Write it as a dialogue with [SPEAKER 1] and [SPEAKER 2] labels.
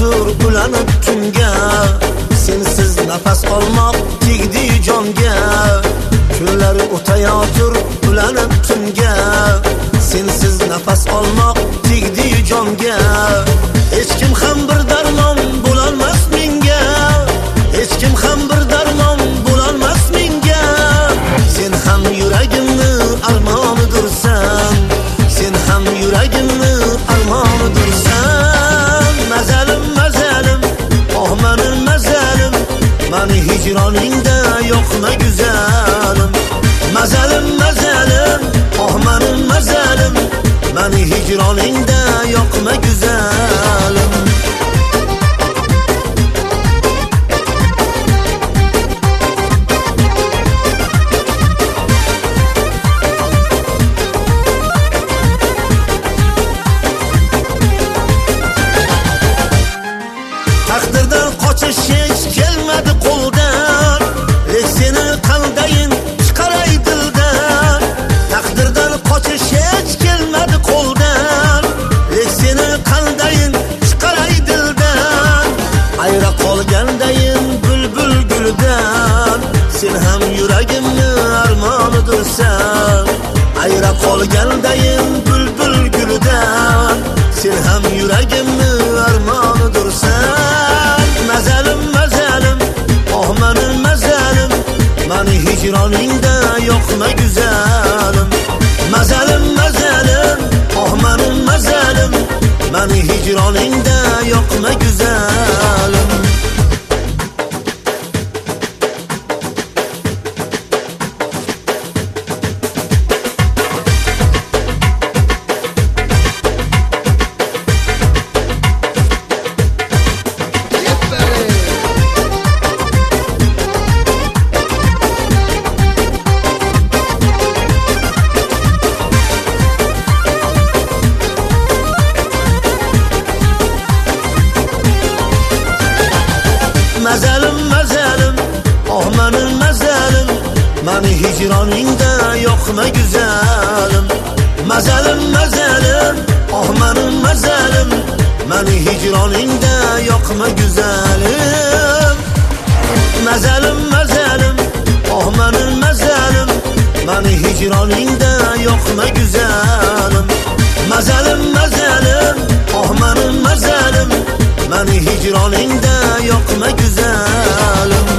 [SPEAKER 1] o'tayotur ulanib tunga, sensiz nafas olmoq tegdi jonga. Kunlari o'tayotur ulanib tunga, sensiz nafas olmoq tegdi jonga. Hech kim ham bir darmon bo'lolmas menga, hech kim ham bir darmon bo'lolmas menga. Sen ham yuragimni armonidirsan, sen ham yuragimni armonidirsan. Mazalim mazalim, oh mening mazalim, mani hijroningda yo'qma güzelim. Mazalim mazalim, oh mening mazalim, mani hijroningda yo'qma güzelim. Taqdirdan qochish hech kelmadi qo'ldan, lek seni qaldayin chiqaray dildan. Taqdirdan qochish hech kelmadi qo'ldan, lek seni qaldayin chiqaray dildan. Ayra qolgandayin bulbul guldan, sen ham yuragimni armonidirsan. Ayra qolgandayin bulbul guldan, sen ham yuragimni armonidirsan. Mazalim mazalim, oh mening mazalim, mani hijroningda yo'qma güzelim. Mazalim mazalim, oh mening mazalim, mani hijroningda yo'qma güzelim. Mazalim mazalim, oh mening mazalim, mani hijroningda yo'qma güzelim. Mazalim mazalim, oh mening mazalim, mani hijroningda yo'qma güzelim. Mazalim mazalim, oh mening mazalim, mani hijroningda yo'qma güzelim. Mazalim mazalim, oh mening mazalim, mani hijroningda yo'qma güzelim.